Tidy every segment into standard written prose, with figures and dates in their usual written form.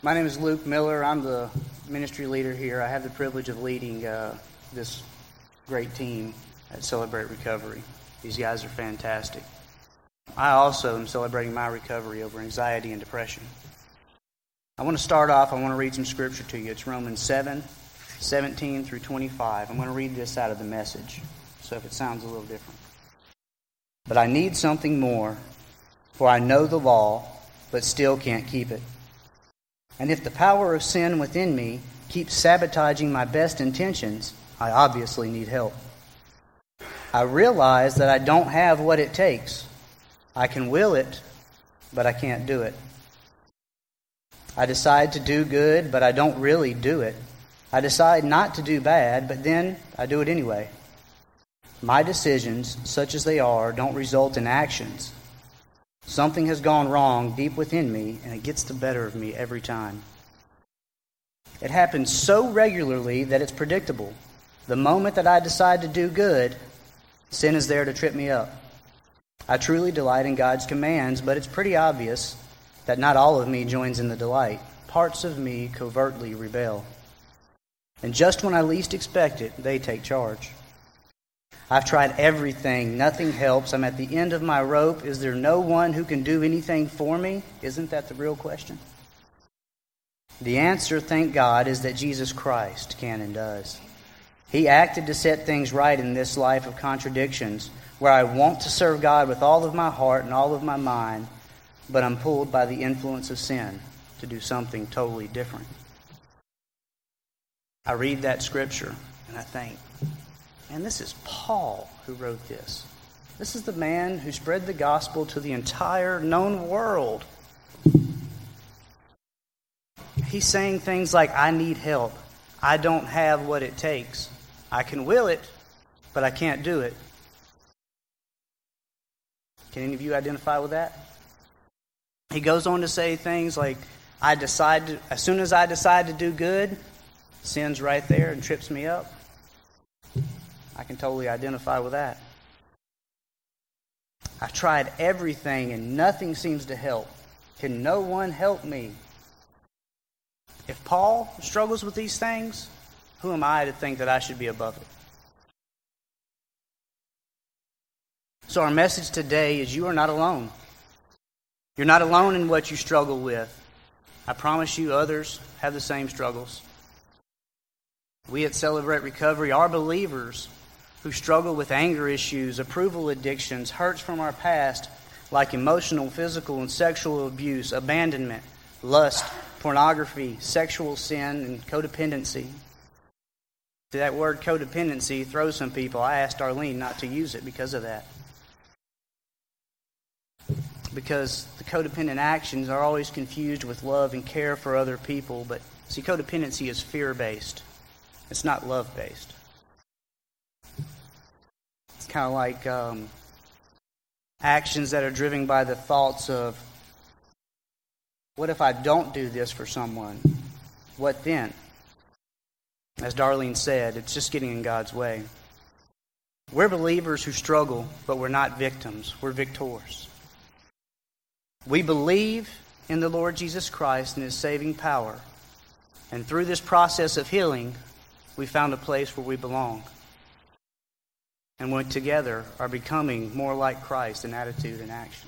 My name is Luke Miller. I'm the ministry leader here. I have the privilege of leading this great team at Celebrate Recovery. These guys are fantastic. I also am celebrating my recovery over anxiety and depression. I want to start off, I want to read some scripture to you. It's Romans 7:17 through 25. I'm going to read this out of the Message, so if it sounds a little different. But I need something more, for I know the law, but still can't keep it. And if the power of sin within me keeps sabotaging my best intentions, I obviously need help. I realize that I don't have what it takes. I can will it, but I can't do it. I decide to do good, but I don't really do it. I decide not to do bad, but then I do it anyway. My decisions, such as they are, don't result in actions. Something has gone wrong deep within me, and it gets the better of me every time. It happens so regularly that it's predictable. The moment that I decide to do good, sin is there to trip me up. I truly delight in God's commands, but it's pretty obvious that not all of me joins in the delight. Parts of me covertly rebel. And just when I least expect it, they take charge. I've tried everything. Nothing helps. I'm at the end of my rope. Is there no one who can do anything for me? Isn't that the real question? The answer, thank God, is that Jesus Christ can and does. He acted to set things right in this life of contradictions, where I want to serve God with all of my heart and all of my mind, but I'm pulled by the influence of sin to do something totally different. I read that scripture and I think, and this is Paul who wrote this. This is the man who spread the gospel to the entire known world. He's saying things like, I need help. I don't have what it takes. I can will it, but I can't do it. Can any of you identify with that? He goes on to say things like, as soon as I decide to do good, sin's right there and trips me up. I can totally identify with that. I've tried everything and nothing seems to help. Can no one help me? If Paul struggles with these things, who am I to think that I should be above it? So our message today is you are not alone. You're not alone in what you struggle with. I promise you others have the same struggles. We at Celebrate Recovery are believers who struggle with anger issues, approval addictions, hurts from our past, like emotional, physical, and sexual abuse, abandonment, lust, pornography, sexual sin, and codependency. That word codependency throws some people. I asked Arlene not to use it because of that. Because the codependent actions are always confused with love and care for other people. But see, codependency is fear-based. It's not love-based. It's kind of like actions that are driven by the thoughts of, what if I don't do this for someone? What then? As Darlene said, it's just getting in God's way. We're believers who struggle, but we're not victims. We're victors. We believe in the Lord Jesus Christ and His saving power. And through this process of healing, we found a place where we belong. And we together are becoming more like Christ in attitude and actions.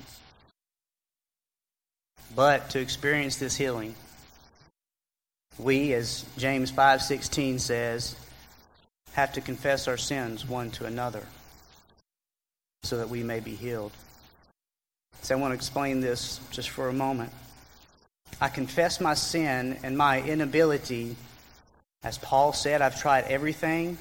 But to experience this healing, we, as James 5:16 says, have to confess our sins one to another so that we may be healed. So I want to explain this just for a moment. I confess my sin and my inability. As Paul said, I've tried everything.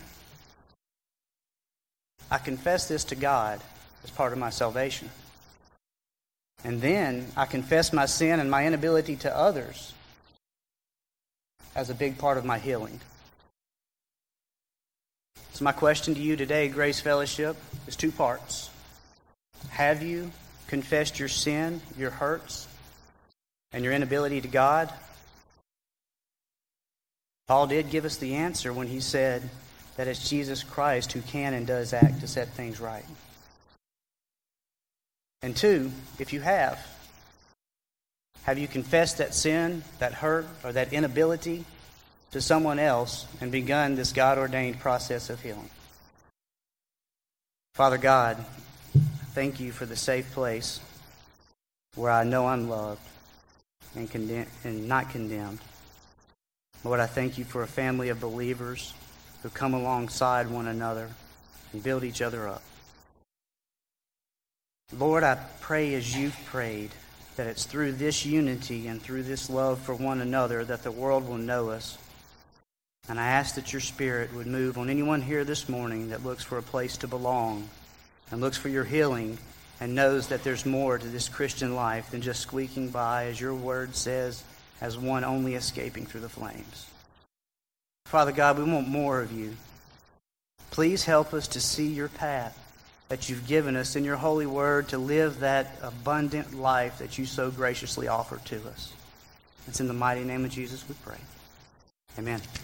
I confess this to God as part of my salvation. And then I confess my sin and my inability to others as a big part of my healing. So my question to you today, Grace Fellowship, is two parts. Have you confessed your sin, your hurts, and your inability to God? Paul did give us the answer when he said that it's Jesus Christ who can and does act to set things right. And two, if you have, Have you confessed that sin, that hurt, or that inability to someone else and begun this God-ordained process of healing? Father God, thank you for the safe place where I know I'm loved and not condemned. Lord, I thank you for a family of believers who come alongside one another and build each other up. Lord, I pray as you've prayed that it's through this unity and through this love for one another that the world will know us. And I ask that your Spirit would move on anyone here this morning that looks for a place to belong and looks for your healing and knows that there's more to this Christian life than just squeaking by, as your word says, as one only escaping through the flames. Father God, we want more of you. Please help us to see your path that you've given us in your holy word to live that abundant life that you so graciously offer to us. It's in the mighty name of Jesus we pray. Amen.